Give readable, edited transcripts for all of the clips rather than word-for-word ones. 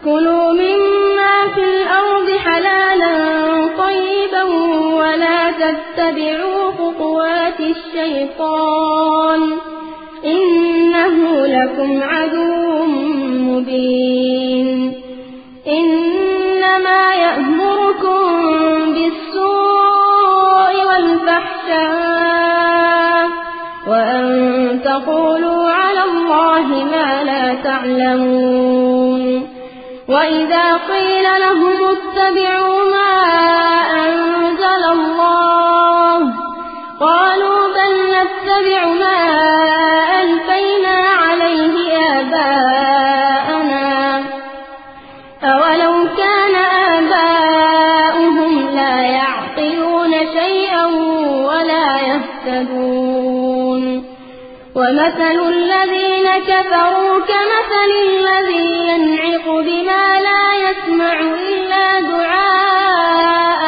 كلوا مما في الأرض حلالا طيبا ولا تتبعوا خطوات الشيطان إنه لكم عدو مبين إنما يأمركم بالسوء والفحشاء وأن تقولوا على الله ما لا تعلمون وإذا قيل لهم اتبعوا ما أنزل الله قالوا بل نتبع ما ألفينا عليه آباءنا أولو كان آباؤهم لا يعقلون شيئا ولا يهتدون ومثل الذين كفروا كمثل الذي ينعق بما لا يسمع إلا دعاء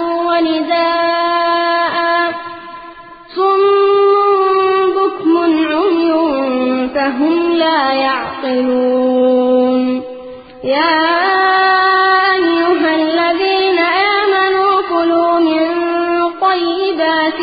ونداء صم بكم عمي فهم لا يعقلون يا أيها الذين آمنوا كلوا من طيبات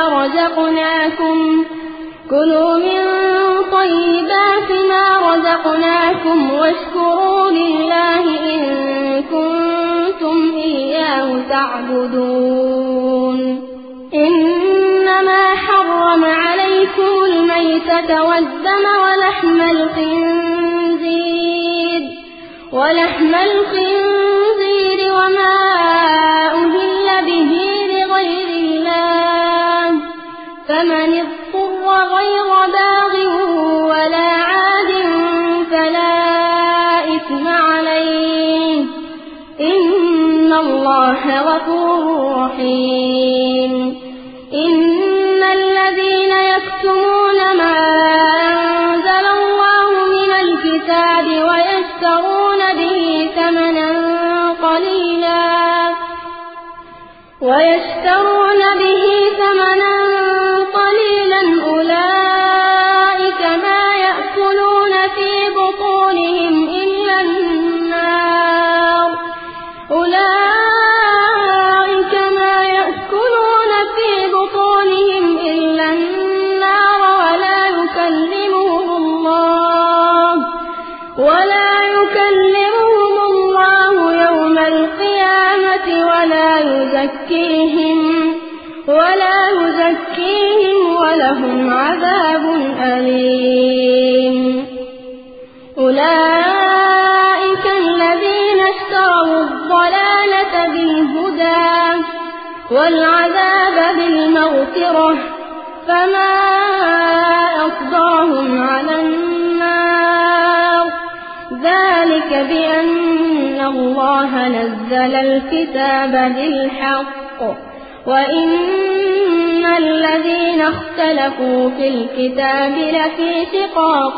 ما رزقناكم واشكروا لله إن كنتم إياه تعبدون إنما حرم عليكم الميتة والدم ولحم الخنزير وما أهل به لغير الله فمن اضطر غير باغ ولا عاد فلا إثم عليه إن الله غفور رحيم إن الذين يكتمون ما أنزل الله من الكتاب ويشترون به ثمنا قليلا أولئك ما يأكلون في بطونهم إلا النار ولا يكلمهم الله يوم القيامة ولا يزكيهم ولهم عذاب أليم أولئك الذين اشتروا الضلالة بالهدى والعذاب بالمغفرة فما أصبرهم على النار ذلك بأن الله نزل الكتاب بالحق وإن الذين اختلفوا في الكتاب لفي شقاق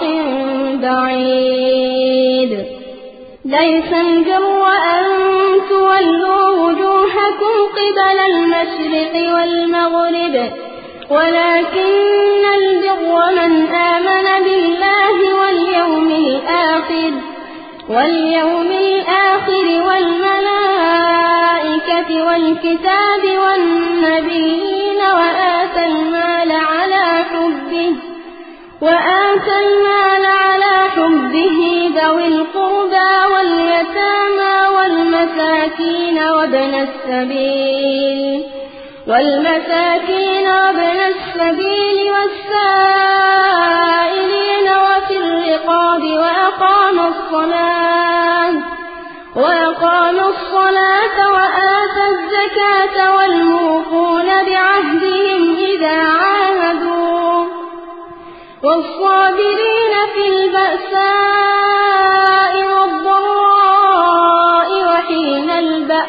بعيد ليس البر أن تولوا وجوهكم قبل المشرق والمغرب ولكن البر من آمن بالله واليوم الآخر والملائكة والكتاب والنبيين وآتى المال على حبه ذوي القربى واليتامى والمساكين وابن السبيل والسائلين وفي الرقاب وأقام الصلاة وآتى الزكاة والموفون بعهدهم إذا عاهدوا والصابرين في البأساء والضراء وحين البأس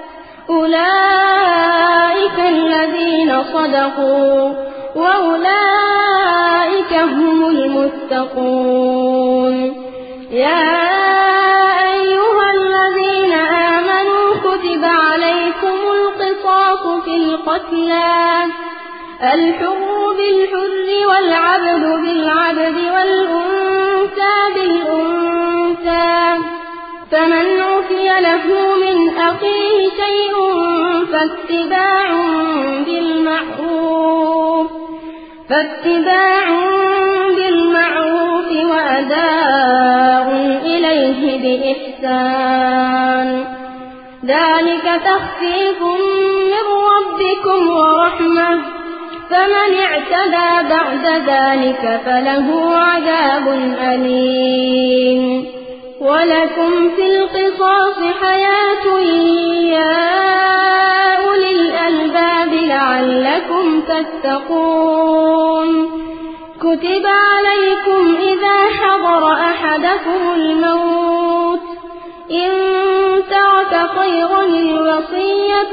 أولئك الذين صدقوا وأولئك هم المتقون يا أيها الذين آمنوا كتب عليكم القصاص في القتلى الحر بالحر والعبد بالعبد والأنثى بالأنثى فمن أوتي له من أخيه شيء فاتباع بالمعروف وأداء إليه بإحسان ذلك تخفيف من ربكم ورحمة فمن اعتدى بعد ذلك فله عذاب أليم ولكم في القصاص حياة يا أولي الألباب لعلكم تتقون كتب عليكم إذا حضر أحدكم الموت إن ترك خيرا الوصية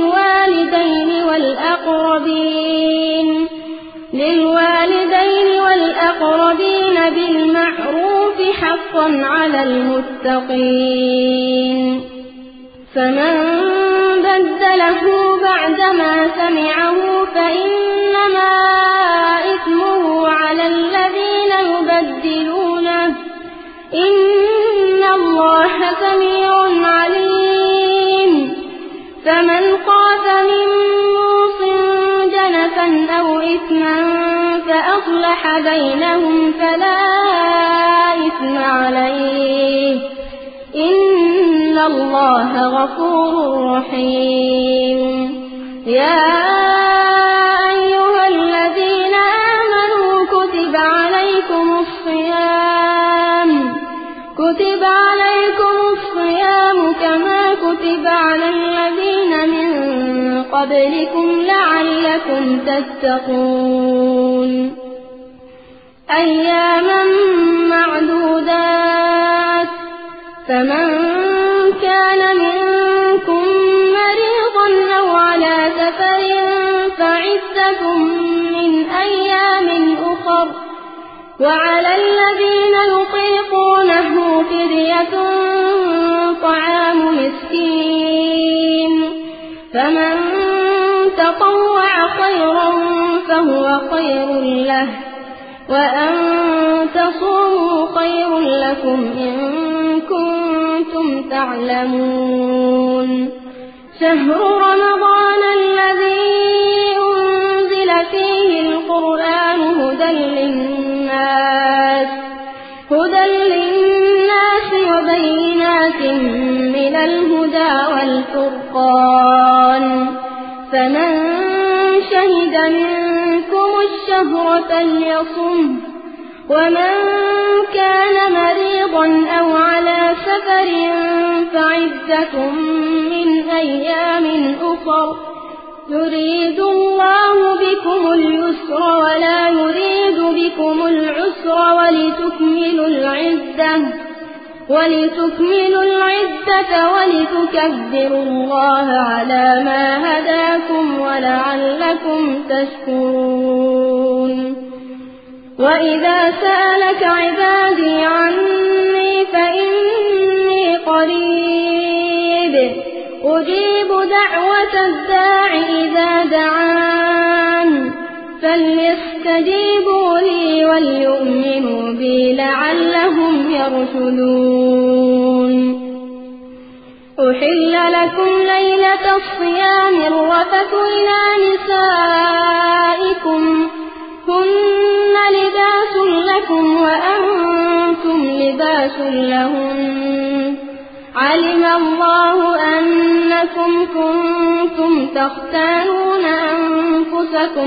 للوالدين والأقربين بالمعروف حقا على المتقين فمن بدله بعدما سمعه فإنما إثمه على الذين يبدلونه إن الله سميع عليم فمن خاف من موص جنفا أو إثما فأصلح بينهم فلا إثم عليه إن الله غفور رحيم يا أيها الذين آمنوا كتب عليكم الصيام كما كتب على الذين من قبلكم لعلكم تتقون أياما معدودات فمن كان منكم مريضا أو على سفر فعدة من أيام أخر وعلى الذين يطيقونه فدية طعام مسكين فمن تطوع خيرا فهو خير له وأن تصوموا خير لكم إن كنتم تعلمون شهر رمضان الذي أنزل فيه القرآن هدى للناس وبينات من الهدى والفرقان فمن شهد منكم الشهر فليصم ومن كان مريضا أو على سفر فعدة من أيام أخر يريد الله بكم اليسر ولا يريد بكم العسر ولتكملوا العدة ولتكبروا الله على ما هداكم ولعلكم تشكرون وإذا سألك عبادي عني فإني قريب أجيب دعوة الداع إذا دعان فليستجيبوا لي وليؤمنوا بي لعلهم يرشدون أحل لكم ليلة الصيام الرفث إلى نسائكم هن لباس لكم وأنتم لباس لهن علم الله أنكم كنتم تختانون أنفسكم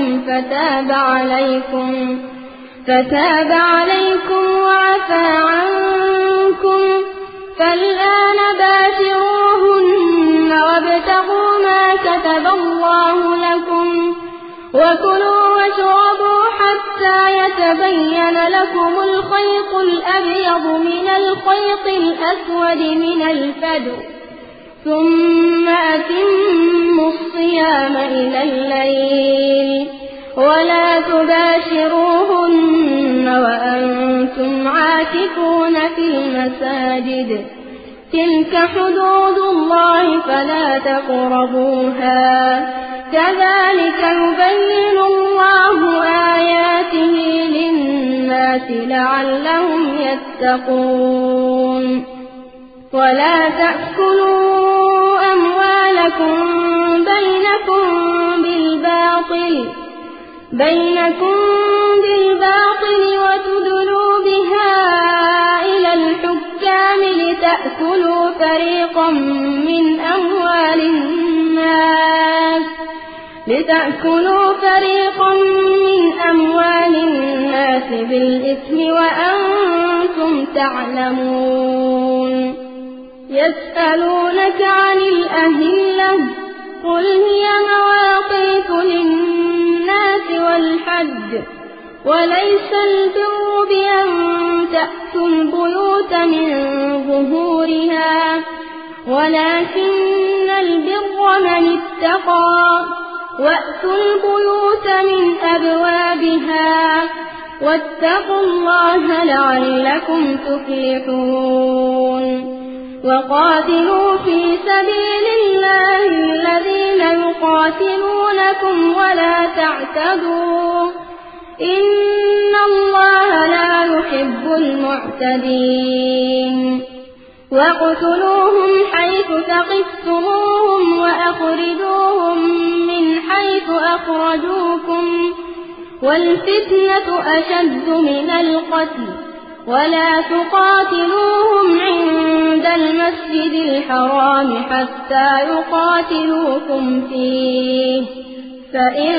فتاب عليكم وعفى عنكم فالآن باشروهن وابتغوا ما كتب الله لكم وكلوا واشربوا حتى يتبين لكم الخيط الأبيض من الخيط الأسود من الفجر ثم أتموا الصيام إلى الليل ولا تباشروهن وأنتم عاكفون في المساجد تلك حدود الله فلا تقربوها كذلك يبين الله آياته للناس لعلهم يتقون ولا تأكلوا أموالكم بينكم بالباطل وتدلوا بها إلى الحكام لتأكلوا فريقا من أموال الناس بالإثم وأنتم تعلمون. يسألونك عن الأهلة قل هي مواقيت للناس والحج وليس البر بأن تأتوا البيوت من ظهورها ولكن البر من اتقى وأتوا البيوت من أبوابها واتقوا الله لعلكم تفلحون. وقاتلوا في سبيل الله الذين يقاتلونكم ولا تعتدوا إن الله لا يحب المعتدين. واقتلوهم حيث ثقفتموهم وأخرجوهم من حيث أخرجوكم والفتنة أشد من القتل ولا تقاتلوهم عند المسجد الحرام حتى يقاتلوكم فيه فإن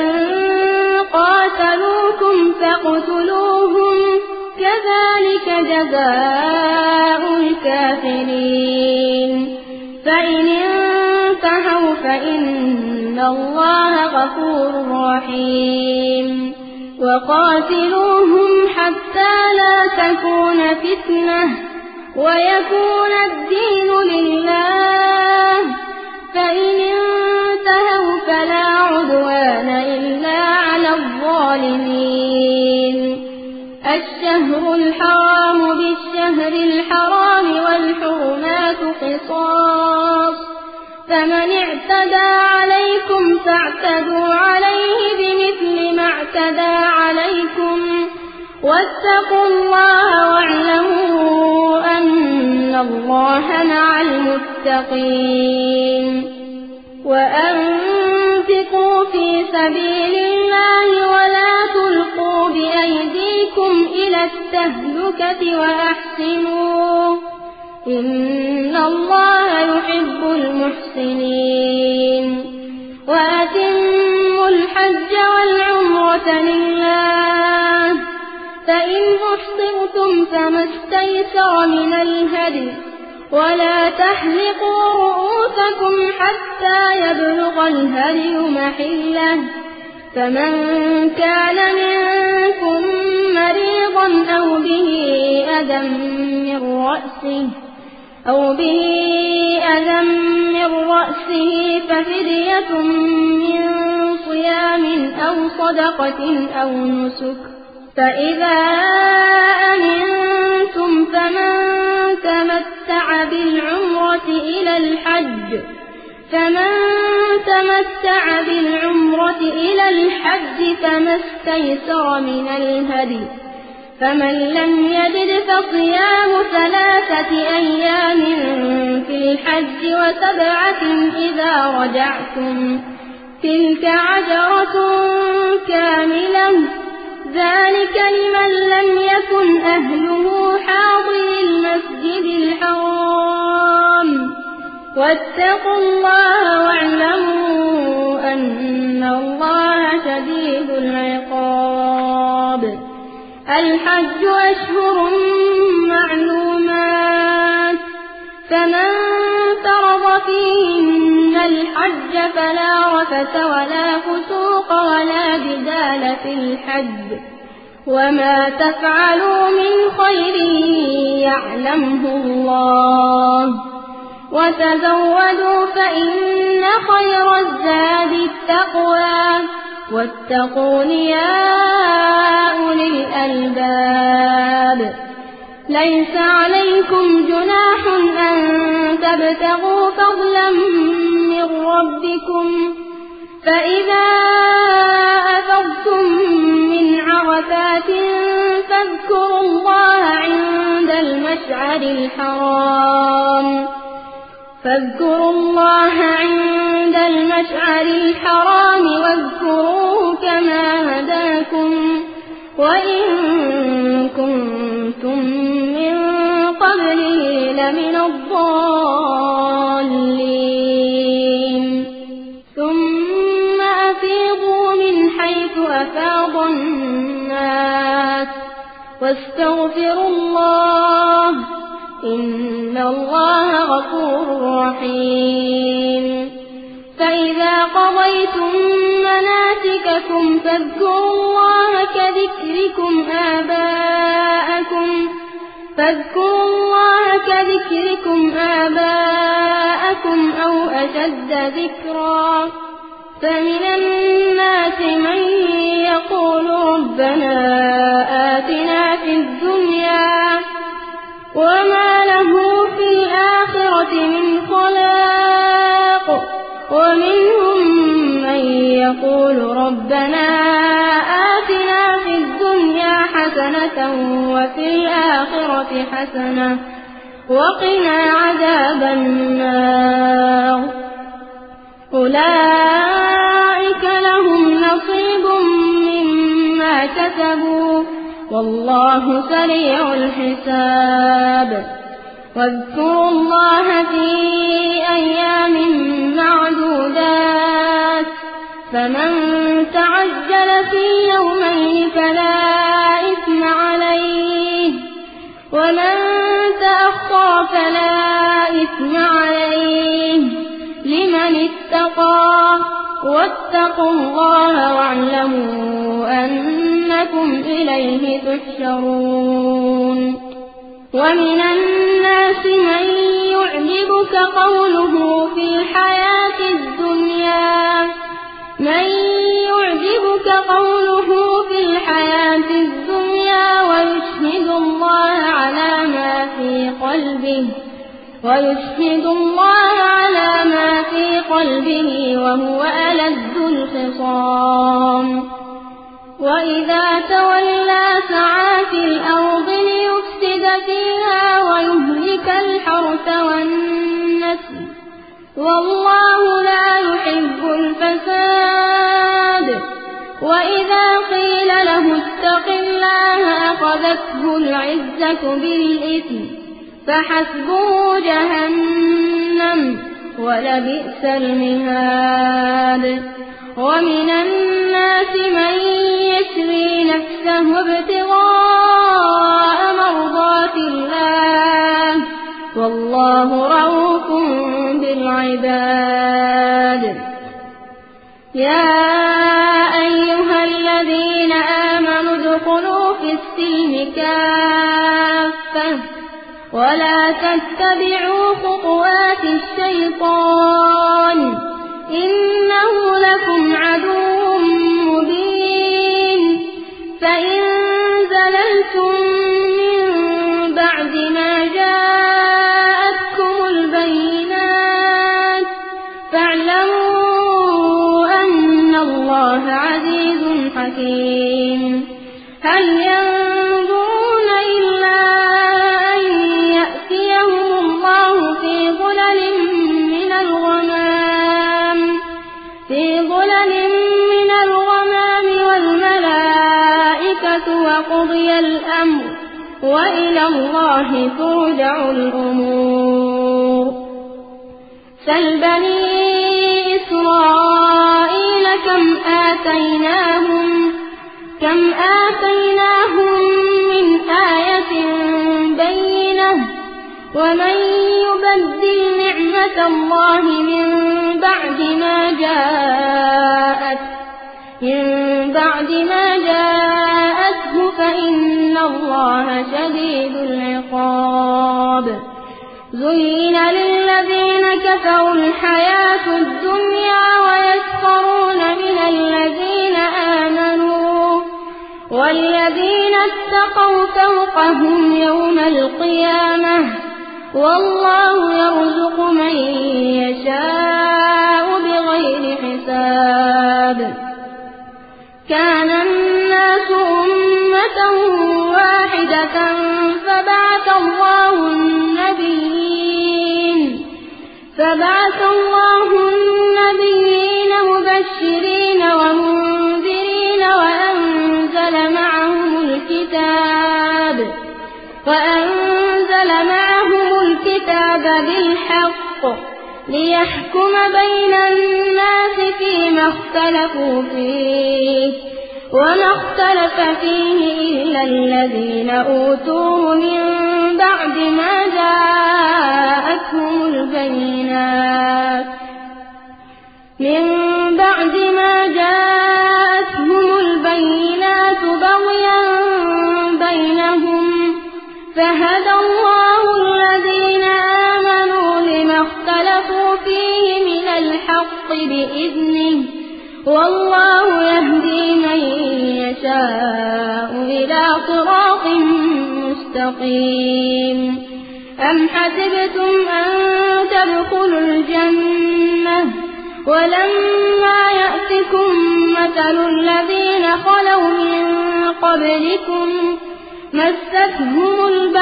قاتلوكم فاقتلوهم كذلك جزاء الكافرين. فإن انتهوا فإن الله غفور رحيم. وقاتلوهم حتى لا تكون فتنة ويكون الدين لله فإن انتهوا فلا عدوان إلا على الظالمين. الشهر الحرام بالشهر الحرام والحرمات قصاص فمن اعتدى عليكم فاعتدوا عليه بمثل ما اعتدى عليكم واتقوا الله واعلموا أن الله مع المتقين. وأنفقوا في سبيل الله ولا تلقوا بأيديكم إلى التهلكة وأحسنوا إن الله يحب المحسنين. وأتموا الحج والعمرة لله فإن أحصرتم فما استيسر من الهدي ولا تحلقوا رؤوسكم حتى يبلغ الهدي محله فمن كان منكم مريضا أو به أذى من رأسه ففدية من صيام أو صدقة أو نسك فإذا أمنتم فمن تمتع بالعمرة إلى الحج فما استيسر من الهدي فمن لم يجد فصيام 3 أيام في الحج و7 إذا رجعتم تلك 10 كاملة ذلك لمن لم يكن أهله حاضر المسجد الحرام واتقوا الله واعلموا أن الله شديد العقاب. الحج أشهر معلومات فمن فرض فيهن الحج فلا رفث ولا فسوق ولا جدال في الحج وما تفعلوا من خير يعلمه الله وتزودوا فإن خير الزاد التقوى واتقون يا أولي الألباب. ليس عليكم جناح أن تبتغوا فضلا من ربكم فإذا أفضتم من عرفات فاذكروا الله عند المشعر الحرام فاذكروا الله عند المشعر الحرام واذكروه كما هداكم وإن كنتم من قبله لمن الضالين ثم أفيضوا من حيث أفاض الناس واستغفروا الله إن الله غفور رحيم فإذا قضيتم مناسككم فاذكروا الله كذكركم آباءكم أو أشد ذكرا فمن الناس من يقول ربنا آتنا في الدنيا وما له في الآخرة من خلاق ومنهم من يقول ربنا آتنا في الدنيا حسنة وفي الآخرة حسنة وقنا عذاب النار أولئك لهم نصيب مما كسبوا والله سريع الحساب واذكروا الله في أيام معدودات فمن تعجل في يومين فلا إثم عليه ومن تأخر فلا إثم عليه لمن اتقى واتقوا الله واعلموا أنكم إليه تحشرون ومن الناس من يعجبك قوله في الحياة الدنيا ويشهد الله على ما في قلبه وهو ألد الخصام وإذا تولى سعى في الأرض ليفسد فيها ويهلك الحرث والنسل والله لا يحب الفساد وإذا قيل له اتق الله أخذته العزة بالإثم فحسبه جهنم ولبئس المهاد ومن الناس من يشري نفسه ابتغاء مرضات الله والله رؤوف بالعباد يا أيها الذين آمنوا ادخلوا في السلم كافة ولا تتبعوا خطوات الشيطان إنه لكم عدو مبين فإن زللتم من بعد ما جاءتكم البينات فاعلموا أن الله عزيز حكيم هل ينظرون إلا أن يأتيهم الله في ظلل من الغمام والملائكة وقضي الأمر وإلى الله ترجع الأمور سل بني إسرائيل كم آتيناهم من آية بينة ومن يبدل نعمة الله من بعد ما جاءته فإن الله شديد العقاب زين للذين كفروا الحياة الدنيا ويسخرون من الذين آمنوا والذين اتقوا فوقهم يوم القيامة والله يرزق من يشاء بغير حساب كان الناس أمة واحدة فبعث الله فبعث الله النبيين مبشرين ومنذرين وأنزل معهم الكتاب بالحق ليحكم بين الناس فيما اختلفوا فيه وما اختلف فيه إلا الذين أوتوه من بعد ما جاءتهم البينات بغيا بينهم فهدى الله الذين آمنوا لما اختلفوا فيه من الحق بإذنه والله يهدي من يشاء إلى صراط مستقيم. أم حسبتم أن تدخلوا الجنة ولما يأتكم مثل الذين خلوا من قبلكم مستهم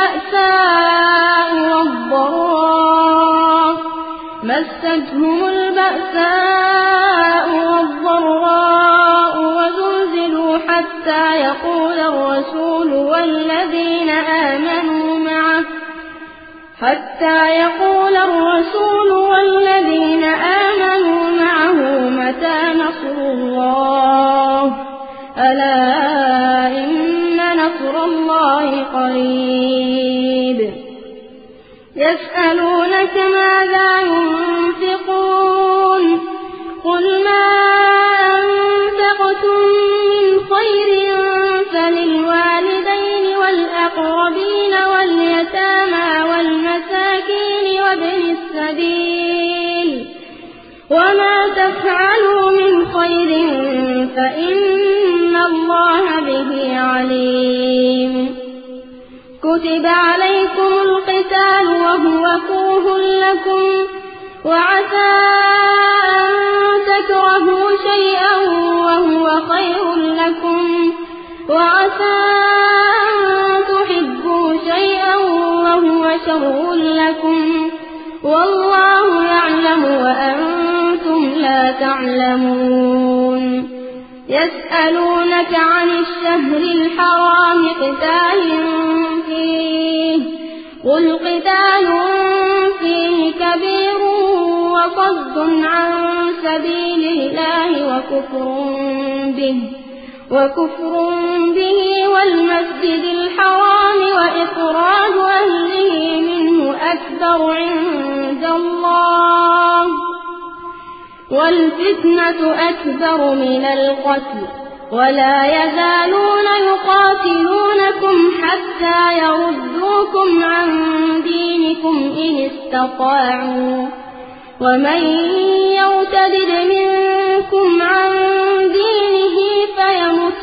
البأساء والضراء وزلزلوا حتى يقول الرسول والذين آمنوا معه متى نصر الله ألا إن نصر الله قريب. يسألونك ماذا ينفقون قل ما أنفقتم من خير فللوالدين والأقربين واليتامى والمساكين وابن السبيل وما تفعلوا من خير فإن الله به عليم. كتب عليكم القتال وهو كره لكم وعسى أن تكرهوا شيئا وهو خير لكم وعسى أن تحبوا شيئا وهو شر لكم والله يعلم وأنتم لا تعلمون. يسألونك عن الشهر الحرام قتال فيه قل قتال فيه كبير وصد عن سبيل الله وكفر به والمسجد الحرام وإخراج أهله منه أكبر عند الله والفتنة أكبر من القتل ولا يزالون يقاتلونكم حتى يردوكم عن دينكم إن استطاعوا ومن يرتد منكم عن دينه فيمت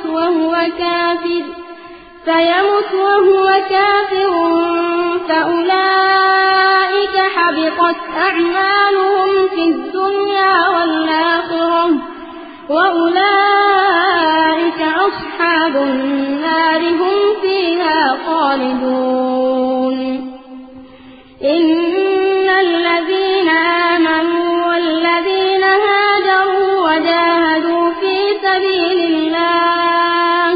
وهو كافر فأولئك حبطت أعمالهم في الدنيا والآخرة وأولئك أصحاب النار هم فيها خالدون. إن الذين آمنوا والذين هاجروا وجاهدوا في سبيل الله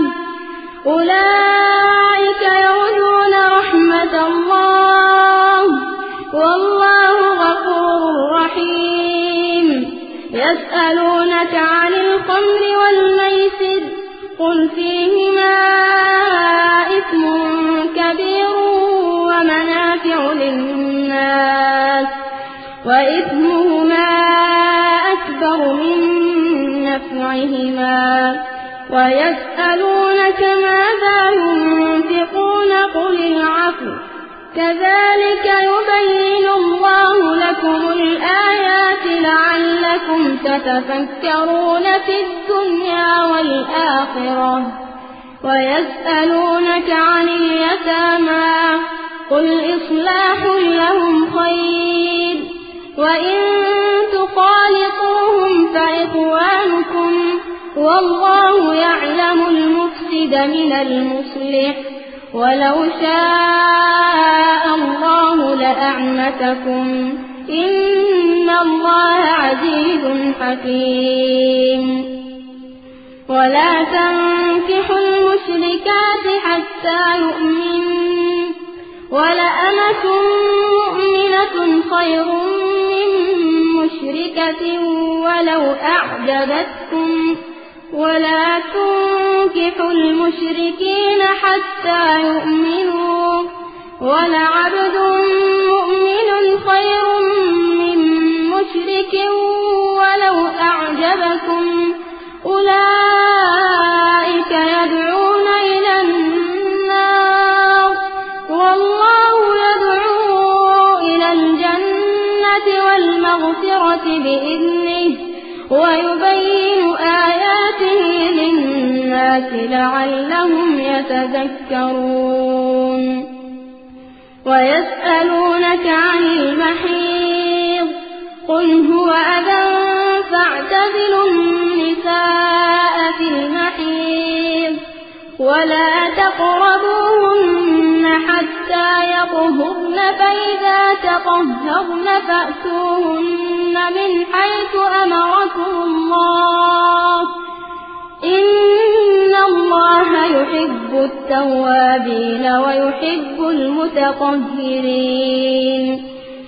أولئك يرجون رحمة الله والله غفور رحيم. يسألونك عن الخمر والميسر قل فيهما إثم كبير ومنافع للناس وإثمهما أكبر من نفعهما ويسألونك ماذا ينفقون قل العفو كذلك يبين الله لكم الآيات لعلكم تتفكرون في الدنيا والآخرة. ويسألونك عن اليتامى قل إصلاح لهم خير وإن تخالطوهم فإخوانكم والله يعلم المفسد من المصلح ولو شاء الله لأعنتكم الله عزيز حكيم ولا تنكحوا المشركات حتى يؤمنوا ولأمة مؤمنة خير من مشركة ولو أعجبتكم ولا تنكحوا المشركين حتى يؤمنوا ولعبد مؤمن خير من مشرك ولو أعجبكم أولئك يدعون إلى النار والله يدعو إلى الجنة والمغفرة بإذنه ويبين آياته للناس لعلهم يتذكرون ويسألونك عن المحيض قل هو أذى فاعتزلوا النساء في المحيض ولا تقربوهن حتى يطهرن فإذا تطهرن فأتوهن من حيث أمركم الله إن الله يحب التوابين ويحب المتطهرين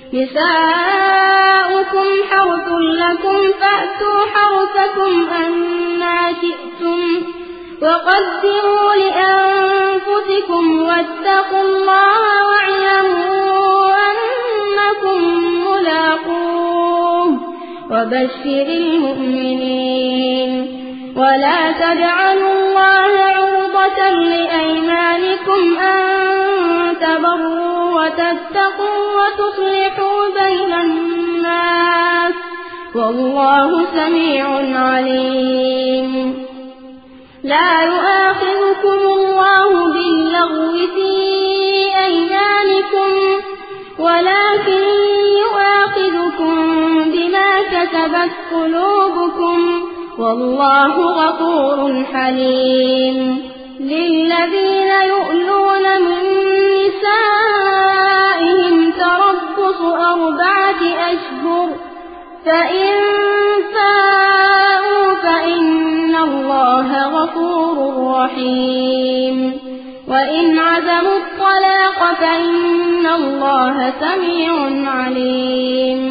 نساؤكم حرث لكم فأتوا حرثكم أنى شئتم وقدروا لأنفسكم واتقوا الله واعلموا أنكم ملاقوه وبشر المؤمنين ولا تجعلوا الله عرضة لأيمانكم أن تبروا وتتقوا وتصلحوا بين الناس والله سميع عليم لا يؤاخذكم الله باللغو في أيمانكم ولكن يؤاخذكم بما كسبت قلوبكم والله غفور حليم للذين يؤلون من نسائهم تربص 4 أشهر فإن فاءوا فإن الله غفور رحيم وإن عزموا الطلاق فإن الله سميع عليم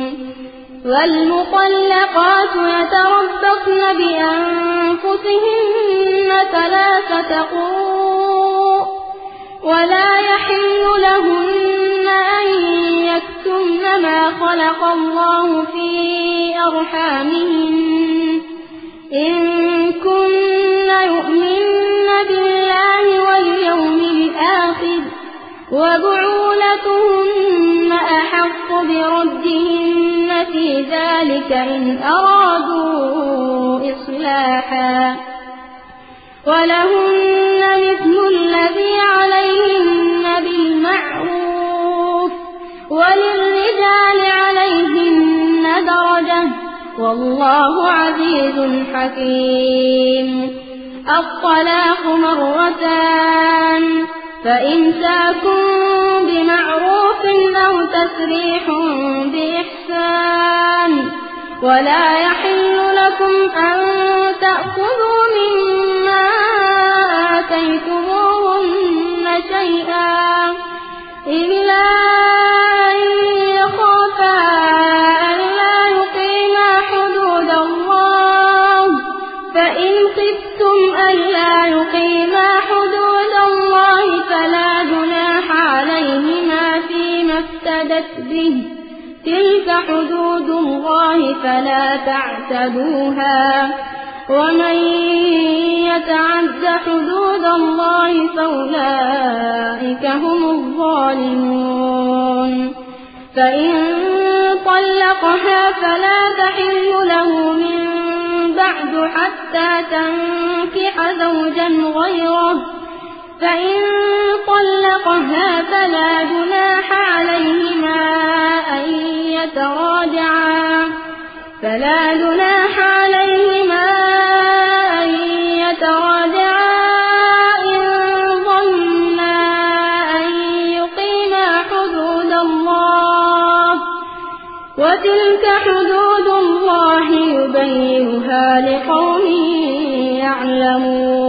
والمطلقات يتربصن بأنفسهن 3 قروء ولا يحل لهن أن يكتمن ما خلق الله في أرحامهن إن كن يؤمن بالله واليوم الآخر وبعولتهن أحق بردهن في ذلك إن أرادوا إصلاحا ولهن مثل الذي عليهن بالمعروف وللرجال عليهن درجة والله عزيز حكيم الطلاق 2 فإمساك بمعروف أو تسريح بإحسان ولا يحل لكم أن تأخذوا مما آتيتموهن شيئا إلا أن يخافا ألا يقيما حدود الله فإن خفتم ألا يقيما حدود الله فلا جناح عليهما فيما افتدت به تلك حدود الله فلا تعتدوها ومن يتعد حدود الله فأولئك هم الظالمون فإن طلقها فلا تحل له من بعد حتى تنكح زوجا غيره فإن طلقها فلا جناح عليهما أن يتراجعا إن ظنا أن يقيما حدود الله وتلك تلك حدود الله يبينها لقوم يعلمون.